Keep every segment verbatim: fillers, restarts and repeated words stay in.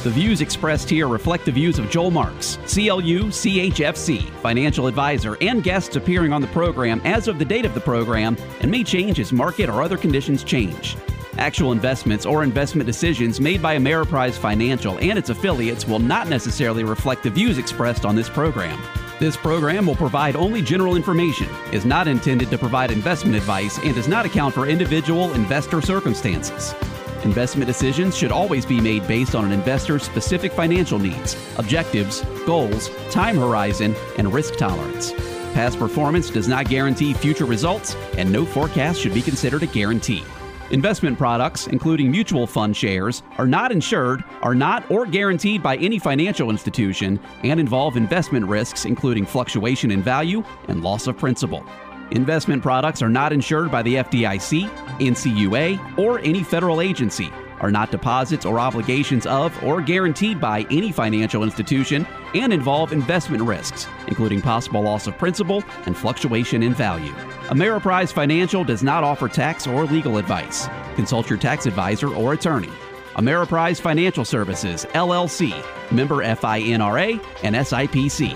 The views expressed here reflect the views of Joel Marks, C L U C H F C, financial advisor, and guests appearing on the program as of the date of the program and may change as market or other conditions change. Actual investments or investment decisions made by Ameriprise Financial and its affiliates will not necessarily reflect the views expressed on this program. This program will provide only general information, is not intended to provide investment advice, and does not account for individual investor circumstances. Investment decisions should always be made based on an investor's specific financial needs, objectives, goals, time horizon, and risk tolerance. Past performance does not guarantee future results, and no forecast should be considered a guarantee. Investment products, including mutual fund shares, are not insured, are not or guaranteed by any financial institution, and involve investment risks including fluctuation in value and loss of principal. Investment products are not insured by the F D I C, N C U A, or any federal agency, are not deposits or obligations of or guaranteed by any financial institution, and involve investment risks, including possible loss of principal and fluctuation in value. Ameriprise Financial does not offer tax or legal advice. Consult your tax advisor or attorney. Ameriprise Financial Services, L L C, member F I N R A and S I P C.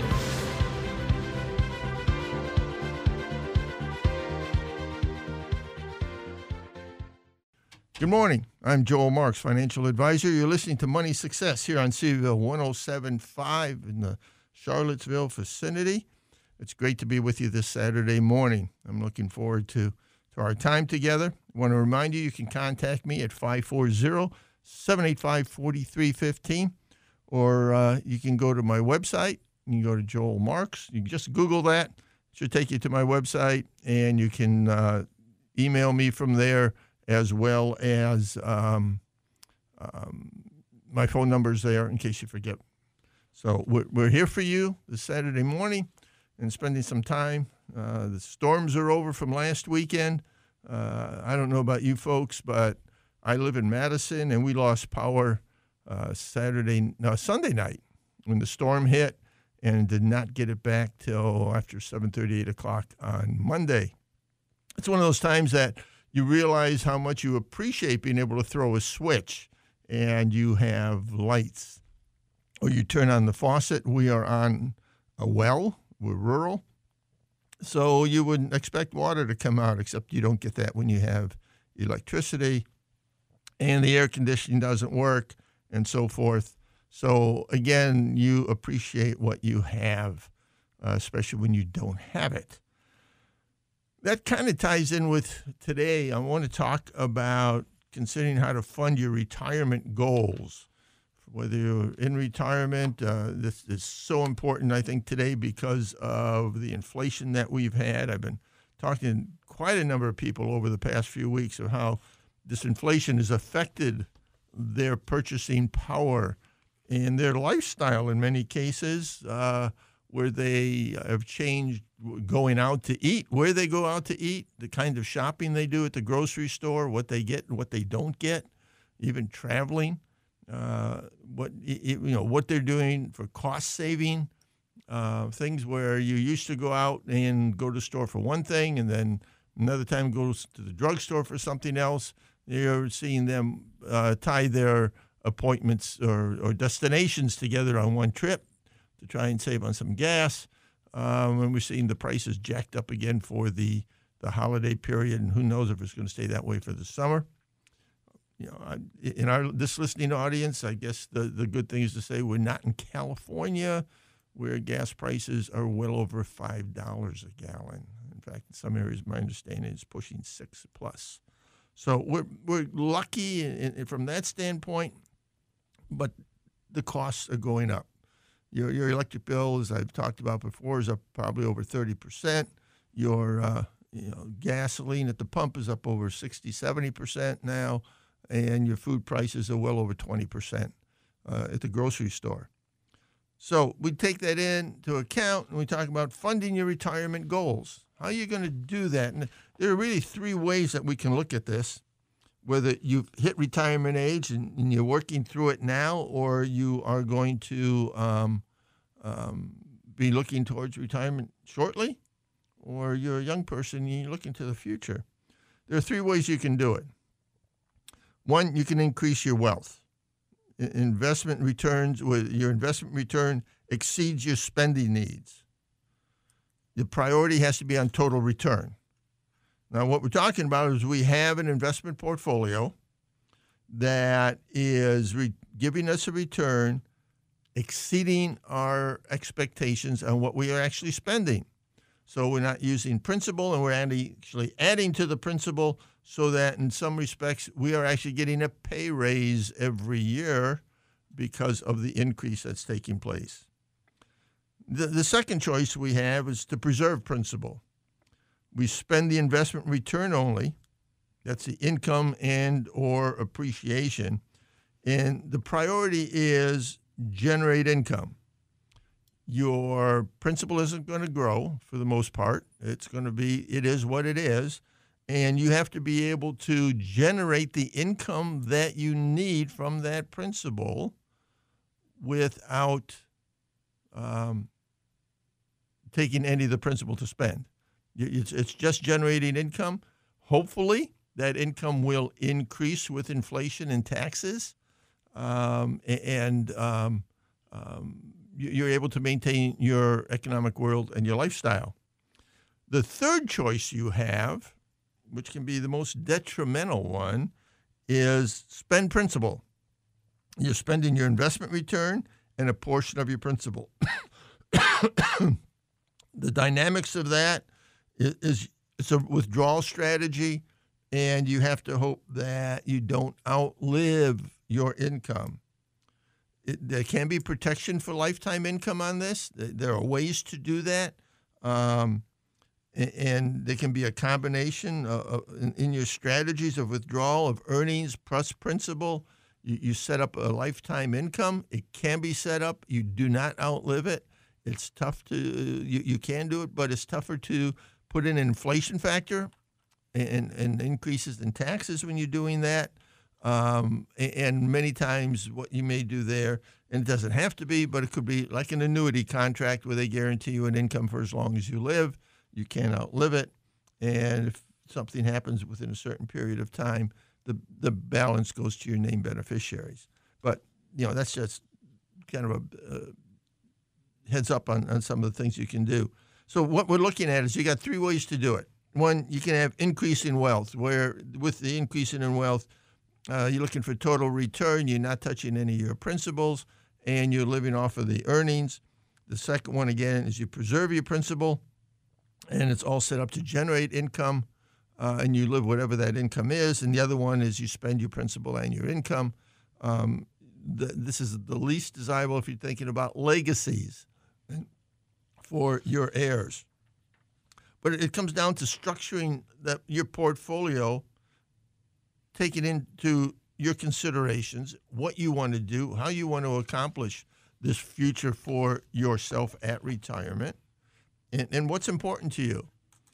Good morning. I'm Joel Marks, financial advisor. You're listening to Money Success here on Seaville one oh seven point five in the Charlottesville vicinity. It's great to be with you this Saturday morning. I'm looking forward to, to our time together. I want to remind you, you can contact me at five four zero, seven eight five, four three one five, or uh, you can go to my website. You can go to Joel Marks. You can just Google that. It should take you to my website, and you can uh, email me from there, as well as um, um, my phone number is there in case you forget. So we're, we're here for you this Saturday morning and spending some time. Uh, the storms are over from last weekend. Uh, I don't know about you folks, but I live in Madison, and we lost power uh, Saturday, no, Sunday night when the storm hit, and did not get it back till after seven thirty, eight o'clock on Monday. It's one of those times that you realize how much you appreciate being able to throw a switch and you have lights. Or you turn on the faucet. We are on a well. We're rural. So you wouldn't expect water to come out, except you don't get that when you have electricity and the air conditioning doesn't work and so forth. So, again, you appreciate what you have, uh, especially when you don't have it. That kind of ties in with today. I want to talk about considering how to fund your retirement goals. Whether you're in retirement, uh, this is so important, I think, today because of the inflation that we've had. I've been talking to quite a number of people over the past few weeks of how this inflation has affected their purchasing power and their lifestyle in many cases, uh, where they have changed going out to eat, where they go out to eat, the kind of shopping they do at the grocery store, what they get and what they don't get, even traveling, uh, what you know what they're doing for cost saving, uh, things where you used to go out and go to the store for one thing, and then another time go to the drugstore for something else. You're seeing them uh, tie their appointments or, or destinations together on one trip to try and save on some gas. Um, and we're seeing the prices jacked up again for the, the holiday period, and who knows if it's going to stay that way for the summer. You know, I, in our this listening audience, I guess the, the good thing is to say we're not in California, where gas prices are well over five dollars a gallon. In fact, in some areas, my understanding is pushing six plus. So we're we're lucky in, in, from that standpoint, but the costs are going up. Your your electric bill, as I've talked about before, is up probably over thirty percent. Your uh, you know gasoline at the pump is up over sixty, seventy percent now, and your food prices are well over twenty percent uh, at the grocery store. So we take that into account, and we talk about funding your retirement goals. How are you going to do that? And there are really three ways that we can look at this. Whether you've hit retirement age and, and you're working through it now, or you are going to um, um, be looking towards retirement shortly, or you're a young person and you're looking to the future. There are three ways you can do it. One, you can increase your wealth. investment returns, where your investment return exceeds your spending needs. The priority has to be on total return. Now, what we're talking about is we have an investment portfolio that is re- giving us a return exceeding our expectations on what we are actually spending. So we're not using principal, and we're actually adding to the principal, so that in some respects we are actually getting a pay raise every year because of the increase that's taking place. The, the second choice we have is to preserve principal. We spend the investment return only. That's the income and or appreciation. And the priority is generate income. Your principal isn't going to grow for the most part. It's going to be, it is what it is. And you have to be able to generate the income that you need from that principal without um, taking any of the principal to spend. It's, it's just generating income. Hopefully, that income will increase with inflation and taxes, um, and um, um, you're able to maintain your economic world and your lifestyle. The third choice you have, which can be the most detrimental one, is spend principal. You're spending your investment return and a portion of your principal. The dynamics of that is, is it's a withdrawal strategy, and you have to hope that you don't outlive your income. It, there can be protection for lifetime income on this. There are ways to do that. Um, and there can be a combination of, in, in your strategies of withdrawal of earnings plus principal. You, you set up a lifetime income. It can be set up. You do not outlive it. It's tough to, you, you can do it, but it's tougher to put in an inflation factor and, and increases in taxes when you're doing that. Um, and many times what you may do there, and it doesn't have to be, but it could be like an annuity contract where they guarantee you an income for as long as you live. You can't outlive it. And if something happens within a certain period of time, the, the balance goes to your named beneficiaries. But, you know, that's just kind of a uh, heads up on, on some of the things you can do. So what we're looking at is you got three ways to do it. One, you can have increase in wealth, where with the increase in wealth, uh, you're looking for total return. You're not touching any of your principals, and you're living off of the earnings. The second one, again, is you preserve your principal, and it's all set up to generate income, uh, and you live whatever that income is. And the other one is you spend your principal and your income. Um, the, this is the least desirable if you're thinking about legacies for your heirs. But it comes down to structuring that your portfolio, taking into your considerations what you want to do, how you want to accomplish this future for yourself at retirement, and, and what's important to you.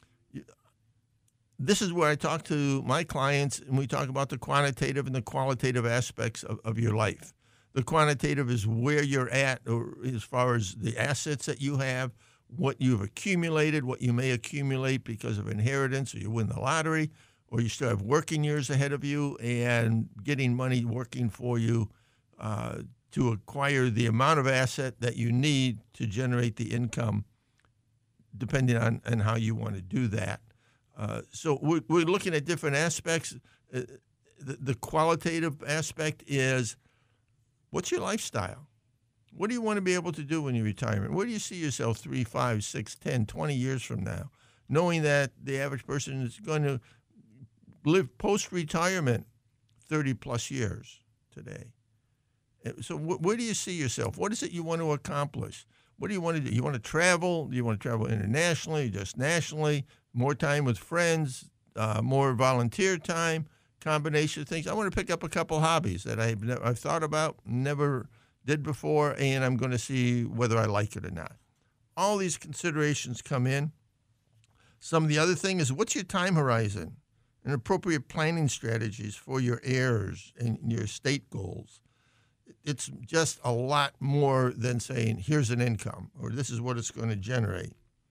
This is where I talk to my clients, and we talk about the quantitative and the qualitative aspects of, of your life. The quantitative is where you're at, or as far as the assets that you have, what you've accumulated, what you may accumulate because of inheritance, or you win the lottery, or you still have working years ahead of you, and getting money working for you uh, to acquire the amount of asset that you need to generate the income, depending on, on how you want to do that. Uh, so we're, we're looking at different aspects. Uh, the, the qualitative aspect is, what's your lifestyle? What do you want to be able to do when you retire? Where do you see yourself three, five, six, ten, twenty years from now, knowing that the average person is going to live post-retirement thirty plus years today? So wh- where do you see yourself? What is it you want to accomplish? What do you want to do? You want to travel? Do you want to travel internationally, just nationally? More time with friends, uh, more volunteer time, combination of things. I want to pick up a couple hobbies that I've, never, I've thought about, never did before, and I'm going to see whether I like it or not. All these considerations come in. Some of the other thing is, what's your time horizon and appropriate planning strategies for your heirs and your estate goals? It's just a lot more than saying, here's an income, or this is what it's going to generate.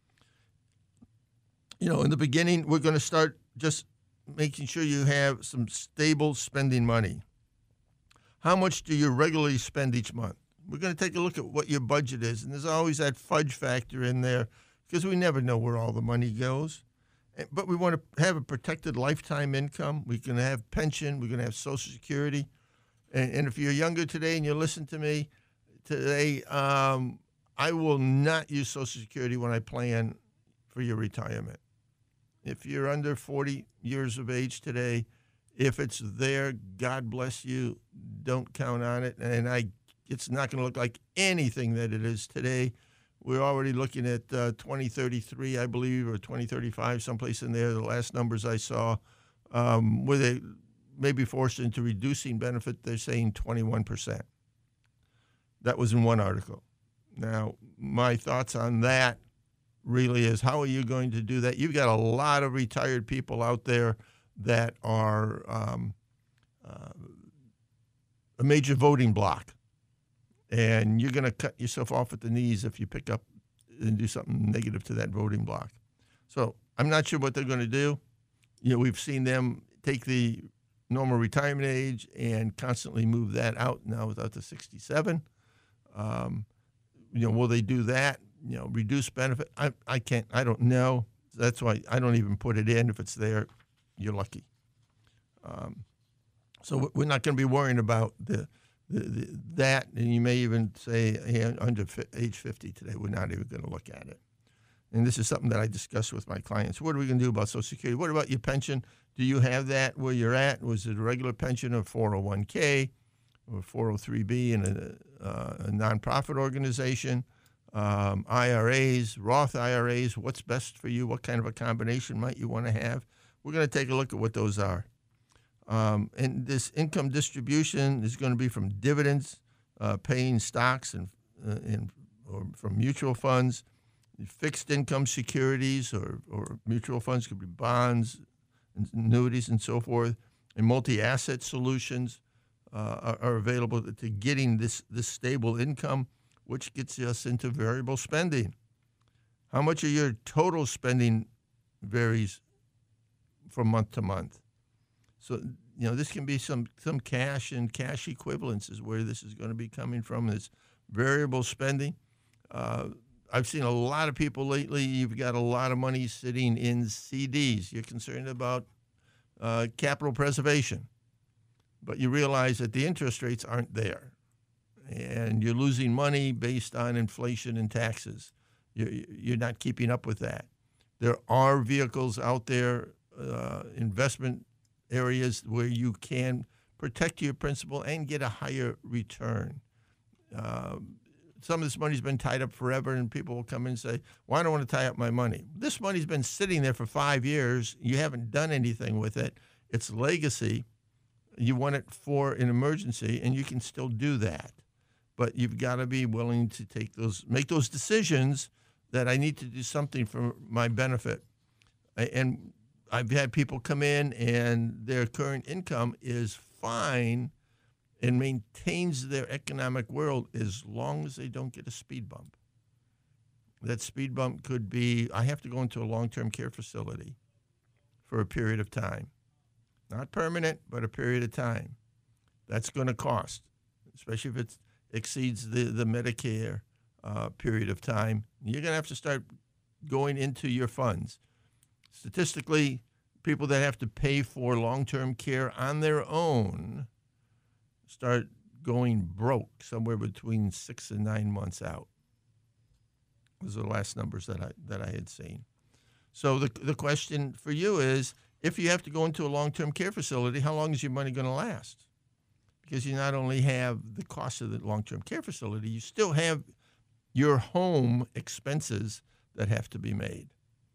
You know, in the beginning, we're going to start just making sure you have some stable spending money. how much do you regularly spend each month? We're going to take a look at what your budget is, and there's always that fudge factor in there because we never know where all the money goes. But we want to have a protected lifetime income. We can have pension. We're going to have Social Security. And, and if you're younger today and you listen to me today, um, I will not use Social Security when I plan for your retirement. If you're under forty years of age today, if it's there, God bless you. Don't count on it. And I, it's not going to look like anything that it is today. We're already looking at uh, twenty thirty-three, I believe, or twenty thirty-five, someplace in there. The last numbers I saw, um, where they may be forced into reducing benefit, they're saying twenty-one percent. That was in one article. Now, my thoughts on that really is, how are you going to do that? You've got a lot of retired people out there that are um, uh, a major voting bloc. And you're going to cut yourself off at the knees if you pick up and do something negative to that voting bloc. So I'm not sure what they're going to do. You know, we've seen them take the normal retirement age and constantly move that out now without the sixty-seven. Um, you know, will they do that? You know, reduce benefit? I I can't. I don't know. That's why I don't even put it in. If it's there, you're lucky. Um, so we're not going to be worrying about the. The, the, that, and you may even say, hey, under age fifty today, we're not even going to look at it. And this is something that I discuss with my clients. What are we going to do about Social Security? What about your pension? Do you have that where you're at? Was it a regular pension or four oh one k or four oh three b in a, uh, a nonprofit organization? Um, I R As, Roth I R As, what's best for you? What kind of a combination might you want to have? We're going to take a look at what those are. Um, and this income distribution is going to be from dividends, uh, paying stocks and, uh, and or from mutual funds, fixed income securities or, or mutual funds, could be bonds, annuities, and so forth. And multi-asset solutions uh, are, are available to getting this, this stable income, which gets us into variable spending. How much of your total spending varies from month to month? So, you know, this can be some, some cash and cash equivalents is where this is going to be coming from, this variable spending. Uh, I've seen a lot of people lately, you've got a lot of money sitting in C Ds. You're concerned about uh, capital preservation, but you realize that the interest rates aren't there, and you're losing money based on inflation and taxes. You're, you're not keeping up with that. There are vehicles out there, uh, investment areas where you can protect your principal and get a higher return. Uh, some of this money's been tied up forever, and people will come in and say, well, I don't want to tie up my money. This money's been sitting there for five years. You haven't done anything with it. It's legacy. You want it for an emergency, and you can still do that. But you've got to be willing to take those, make those decisions that I need to do something for my benefit. And I've had people come in and their current income is fine and maintains their economic world as long as they don't get a speed bump. That speed bump could be, I have to go into a long-term care facility for a period of time. Not permanent, but a period of time. That's going to cost, especially if it exceeds the, the Medicare uh, period of time. You're going to have to start going into your funds. Statistically, people that have to pay for long-term care on their own start going broke somewhere between six and nine months out. Those are the last numbers that I that I had seen. So the the question for you is, if you have to go into a long-term care facility, how long is your money going to last? Because you not only have the cost of the long-term care facility, you still have your home expenses that have to be made.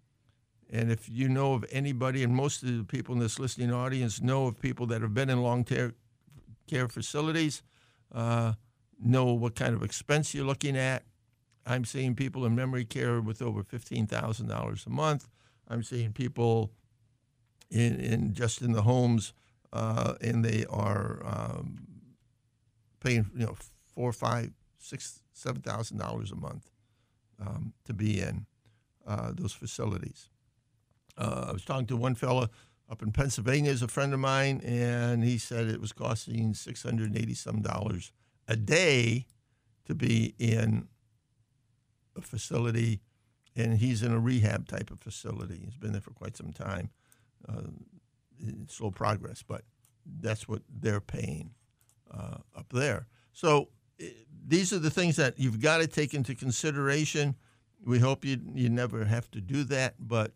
And if you know of anybody, and most of the people in this listening audience know of people that have been in long-term care facilities, uh, know what kind of expense you're looking at. I'm seeing people in memory care with over fifteen thousand dollars a month. I'm seeing people in, in just in the homes, uh, and they are um, paying, you know, four, five, six, seven thousand dollars a month um, to be in uh, those facilities. Uh, I was talking to one fella up in Pennsylvania is a friend of mine, and he said it was costing six hundred eighty some dollars a day to be in a facility, and he's in a rehab type of facility. He's been there for quite some time. Uh, it's slow progress, but that's what they're paying uh, up there. So it, these are the things that you've got to take into consideration. We hope you you never have to do that, but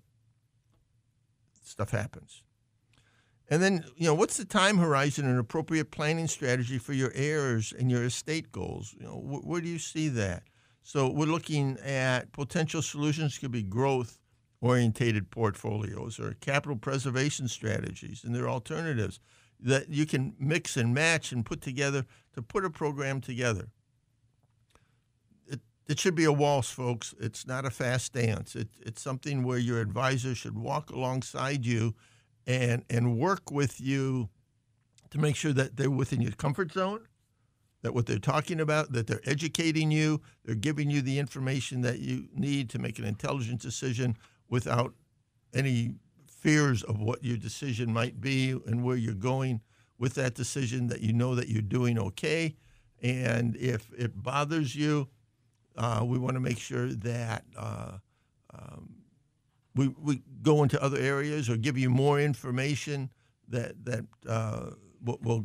stuff happens. And then, you know, what's the time horizon and appropriate planning strategy for your heirs and your estate goals? You know, wh- where do you see that? So we're looking at potential solutions could be growth-orientated portfolios or capital preservation strategies, and there are alternatives that you can mix and match and put together to put a program together. It, it should be a waltz, folks. It's not a fast dance. It, it's something where your advisor should walk alongside you and and work with you to make sure that they're within your comfort zone, that what they're talking about, that they're educating you, they're giving you the information that you need to make an intelligent decision without any fears of what your decision might be and where you're going with that decision, that you know that you're doing okay. And if it bothers you, uh, we want to make sure that uh, um, we, we go into other areas or give you more information that, that uh, will, will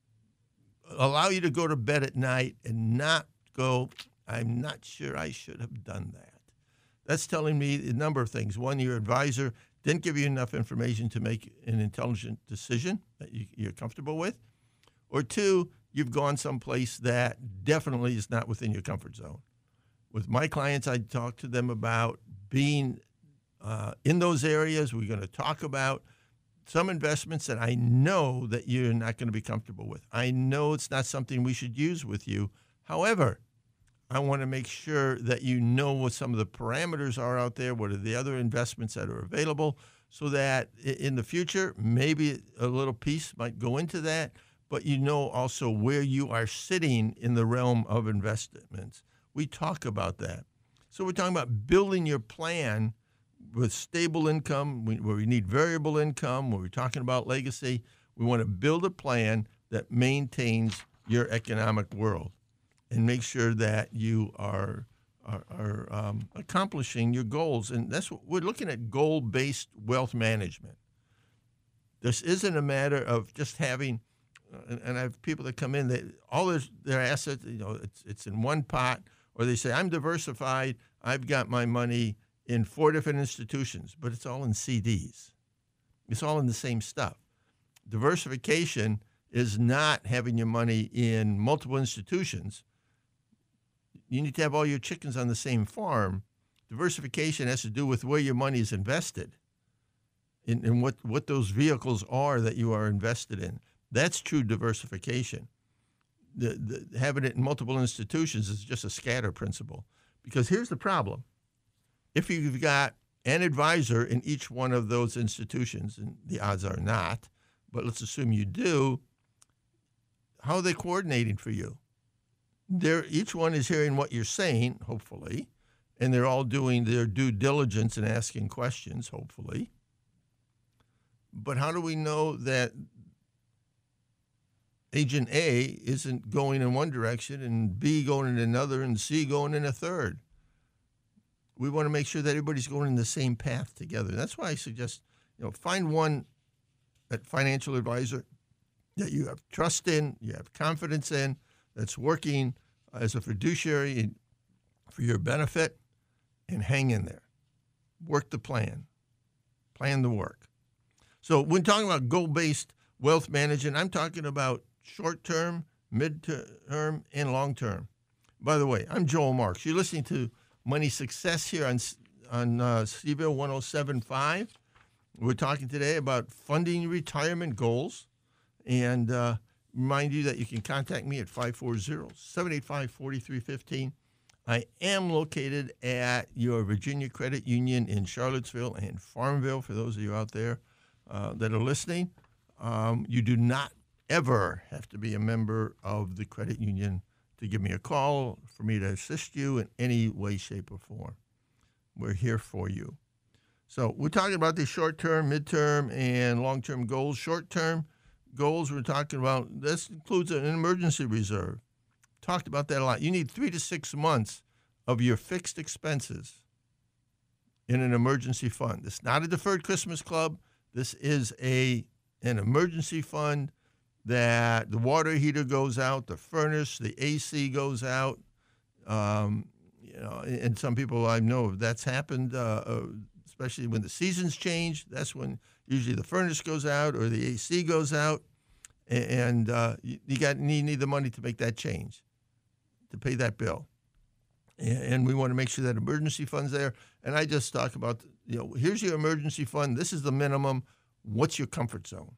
allow you to go to bed at night and not go, I'm not sure I should have done that. That's telling me a number of things. One, your advisor didn't give you enough information to make an intelligent decision that you, you're comfortable with. Or two, you've gone someplace that definitely is not within your comfort zone. With my clients, I talk to them about being uh, in those areas. We're going to talk about some investments that I know that you're not going to be comfortable with. I know it's not something we should use with you. However, I want to make sure that you know what some of the parameters are out there, what are the other investments that are available, so that in the future, maybe a little piece might go into that, but you know also where you are sitting in the realm of investments. We talk about that. So we're talking about building your plan with stable income, where we need variable income, where we're talking about legacy. We want to build a plan that maintains your economic world and make sure that you are are, are um, accomplishing your goals. And that's what we're looking at, goal-based wealth management. This isn't a matter of just having, uh, and, and I have people that come in, they, all their, their assets, you know, it's, it's in one pot, or they say, I'm diversified, I've got my money in four different institutions, but it's all in C Ds. It's all in the same stuff. Diversification is not having your money in multiple institutions. You need to have all your chickens on the same farm. Diversification has to do with where your money is invested and, and what, what those vehicles are that you are invested in. That's true diversification. The, the, having it in multiple institutions is just a scatter principle. Because here's the problem. If you've got an advisor in each one of those institutions, and the odds are not, but let's assume you do, how are they coordinating for you? They're, each one is hearing what you're saying, hopefully, and they're all doing their due diligence and asking questions, hopefully. But how do we know that Agent A isn't going in one direction and B going in another and C going in a third? We want to make sure that everybody's going in the same path together. That's why I suggest, you know, find one that financial advisor that you have trust in, you have confidence in, that's working as a fiduciary for your benefit, and hang in there. Work the plan. Plan the work. So when talking about goal-based wealth management, I'm talking about short-term, mid-term, and long-term. By the way, I'm Joel Marks. You're listening to Money Success here on on uh, Steville one oh seven point five. We're talking today about funding retirement goals, and uh, remind you that you can contact me at five four zero, seven eight five, four three one five. I am located at your Virginia Credit Union in Charlottesville and Farmville, for those of you out there uh, that are listening. Um, you do not ever have to be a member of the credit union to give me a call, for me to assist you in any way, shape, or form. We're here for you. So we're talking about the short-term, mid-term, and long-term goals. Short-term goals we're talking about, this includes an emergency reserve. Talked about that a lot. You need three to six months of your fixed expenses in an emergency fund. It's not a deferred Christmas club. This is a an emergency fund that the water heater goes out, the furnace, the A C goes out. Um, you know, and some people I know that's happened, uh, uh, especially when the seasons change. That's when usually the furnace goes out or the A C goes out, and uh, you, you got you need the money to make that change, to pay that bill. And we want to make sure that emergency fund's there. And I just talk about, you know, here's your emergency fund. This is the minimum. What's your comfort zone?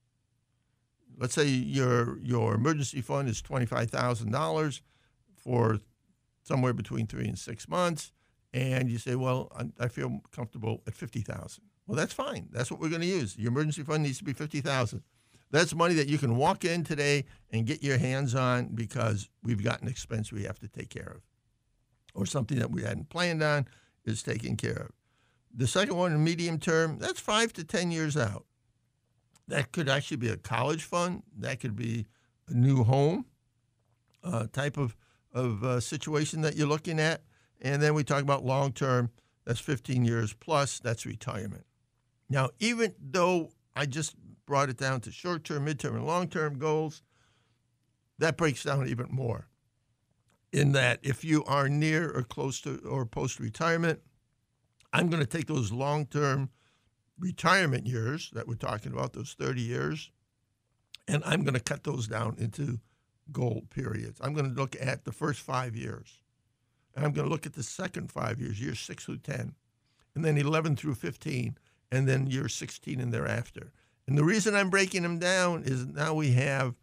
Let's say your your emergency fund is twenty-five thousand dollars for somewhere between three and six months. And you say, well, I, I feel comfortable at fifty thousand dollars. Well, that's fine. That's what we're going to use. Your emergency fund needs to be fifty thousand dollars. That's money that you can walk in today and get your hands on because we've got an expense we have to take care of, or something that we hadn't planned on is taken care of. The second one, in medium term, that's five to ten years out. That could actually be a college fund. That could be a new home uh, type of, of uh, situation that you're looking at. And then we talk about long term, that's fifteen years plus, that's retirement. Now, even though I just brought it down to short term, mid term, and long term goals, that breaks down even more. In that if you are near or close to or post-retirement, I'm going to take those long-term retirement years that we're talking about, those thirty years, and I'm going to cut those down into goal periods. I'm going to look at the first five years, and I'm going to look at the second five years, years six through ten, and then eleven through fifteen, and then year sixteen and thereafter. And the reason I'm breaking them down is now we have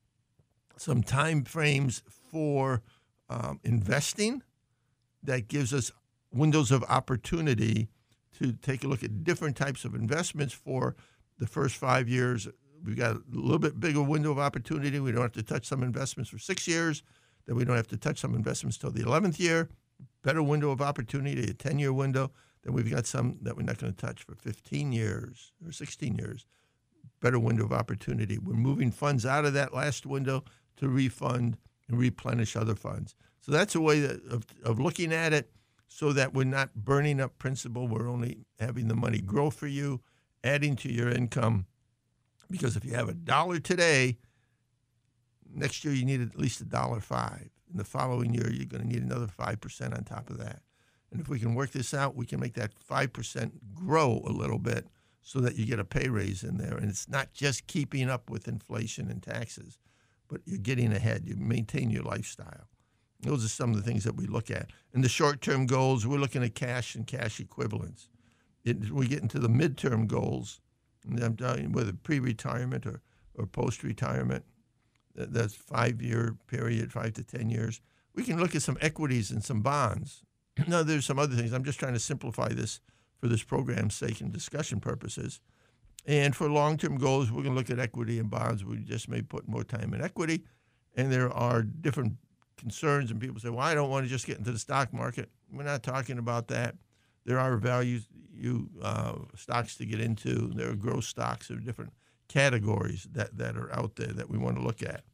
some time frames for Um, investing that gives us windows of opportunity to take a look at different types of investments for the first five years. We've got a little bit bigger window of opportunity. We don't have to touch some investments for six years. Then we don't have to touch some investments till the eleventh year. Better window of opportunity, a ten-year window. Then we've got some that we're not going to touch for fifteen years or sixteen years. Better window of opportunity. We're moving funds out of that last window to refund and replenish other funds. So that's a way that, of, of looking at it so that we're not burning up principal. We're only having the money grow for you, adding to your income. Because if you have a dollar today, next year you need at least a dollar five. In the following year, you're going to need another five percent on top of that. And if we can work this out, we can make that five percent grow a little bit so that you get a pay raise in there. And it's not just keeping up with inflation and taxes, but you're getting ahead. You maintain your lifestyle. Those are some of the things that we look at. In the short-term goals, we're looking at cash and cash equivalents. It, we get into the midterm goals, and I'm talking whether pre-retirement or, or post-retirement. That's five-year period, five to ten years. We can look at some equities and some bonds. Now, there's some other things. I'm just trying to simplify this for this program's sake and discussion purposes. And for long-term goals, we're going to look at equity and bonds. We just may put more time in equity. And there are different concerns, and people say, well, I don't want to just get into the stock market. We're not talking about that. There are value you, uh, stocks to get into. There are growth stocks. There are different categories that, that are out there that we want to look at.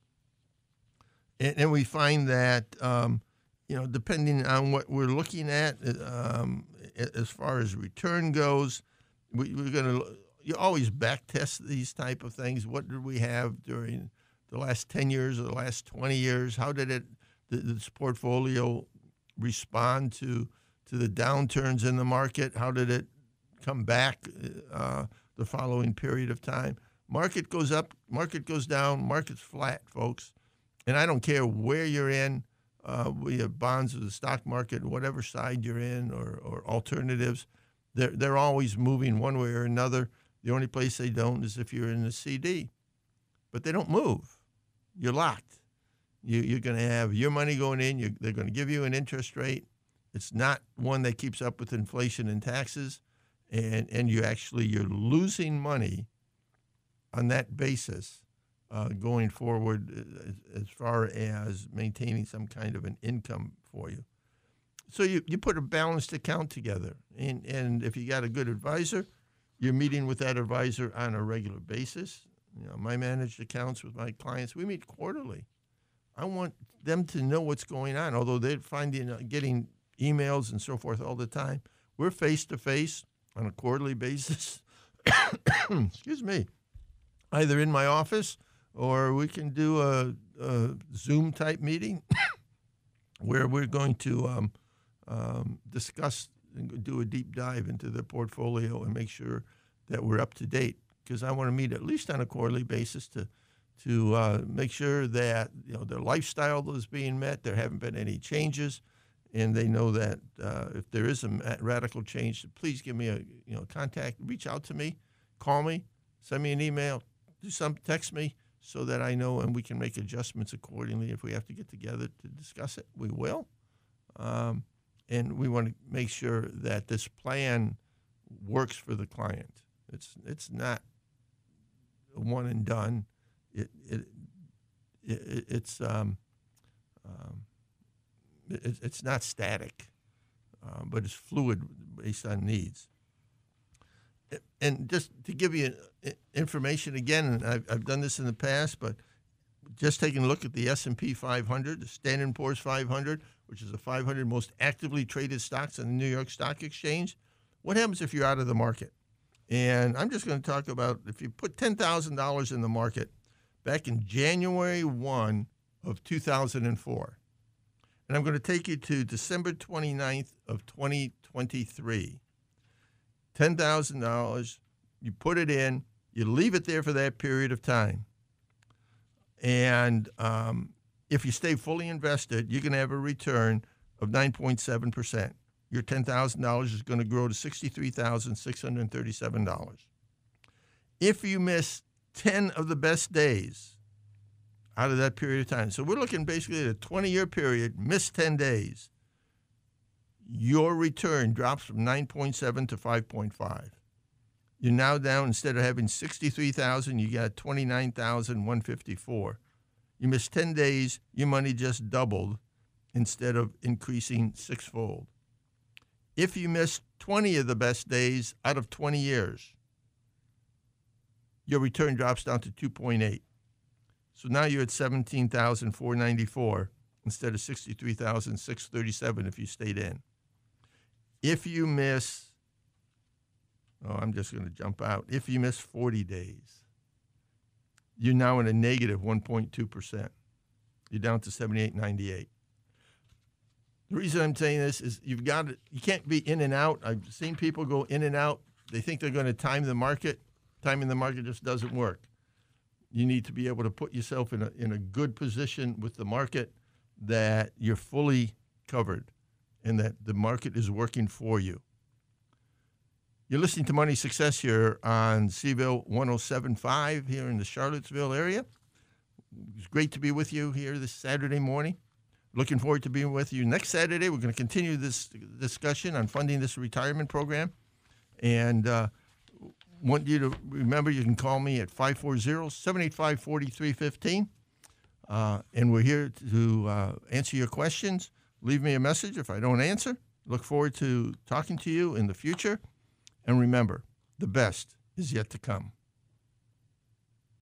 And, and we find that, um, you know, depending on what we're looking at, um, as far as return goes, we, we're going to you always back test these type of things. What did we have during the last ten years or the last twenty years? How did it this portfolio respond to to the downturns in the market? How did it come back uh, the following period of time? Market goes up, market goes down, market's flat, folks. And I don't care where you're in. Uh, we have bonds of the stock market, whatever side you're in, or, or alternatives. They're, they're always moving one way or another. The only place they don't is if you're in the C D. But they don't move. You're locked. You, you're going to have your money going in. You, they're going to give you an interest rate. It's not one that keeps up with inflation and taxes. And, and you actually, you're losing money on that basis uh, going forward as, as far as maintaining some kind of an income for you. So you, you put a balanced account together. And, and if you got a good advisor, you're meeting with that advisor on a regular basis. You know, my managed accounts with my clients, we meet quarterly. I want them to know what's going on, although they're finding, uh, getting emails and so forth all the time. We're face-to-face on a quarterly basis. Excuse me. Either in my office or we can do a, a Zoom-type meeting where we're going to um, um, discuss and do a deep dive into their portfolio and make sure that we're up to date. Because I want to meet at least on a quarterly basis to to uh, make sure that you know their lifestyle is being met. There haven't been any changes, and they know that uh, if there is a radical change, please give me a you know contact. Reach out to me, call me, send me an email, do some text me so that I know and we can make adjustments accordingly. If we have to get together to discuss it, we will. Um, and we want to make sure that this plan works for the client. It's it's not one and done. It it, it it's um, um it, it's not static, uh, but it's fluid based on needs. And just to give you information again, and I've, I've done this in the past, but just taking a look at the S and P five hundred, the Standard and Poor's five hundred, which is the five hundred most actively traded stocks on the New York Stock Exchange. What happens if you're out of the market? And I'm just going to talk about if you put ten thousand dollars in the market back in January first of two thousand four. And I'm going to take you to December twenty-ninth of twenty twenty-three. ten thousand dollars, you put it in, you leave it there for that period of time. And um, if you stay fully invested, you're going to have a return of nine point seven percent. Your ten thousand dollars is going to grow to sixty-three thousand six hundred thirty-seven dollars. If you miss ten of the best days out of that period of time, so we're looking basically at a twenty-year period, miss ten days, your return drops from nine point seven to five point five. You're now down, instead of having sixty-three thousand, you got twenty-nine thousand one hundred fifty-four. You missed ten days, your money just doubled instead of increasing sixfold. If you missed twenty of the best days out of twenty years, your return drops down to two point eight. So now you're at seventeen thousand four hundred ninety-four instead of sixty-three thousand six hundred thirty-seven if you stayed in. If you miss, oh, I'm just going to jump out. If you miss forty days, you're now in a negative one point two percent. You're down to seventy-eight ninety-eight. The reason I'm saying this is you've got to, you can't be in and out. I've seen people go in and out. They think they're going to time the market. Timing the market just doesn't work. You need to be able to put yourself in a in a good position with the market that you're fully covered and that the market is working for you. You're listening to Money Success here on C-Ville one oh seven point five here in the Charlottesville area. It's great to be with you here this Saturday morning. Looking forward to being with you next Saturday. We're going to continue this discussion on funding this retirement program. And uh, want you to remember you can call me at five four zero, seven eight five, four three one five. Uh, and we're here to uh, answer your questions. Leave me a message if I don't answer. Look forward to talking to you in the future. And remember, the best is yet to come.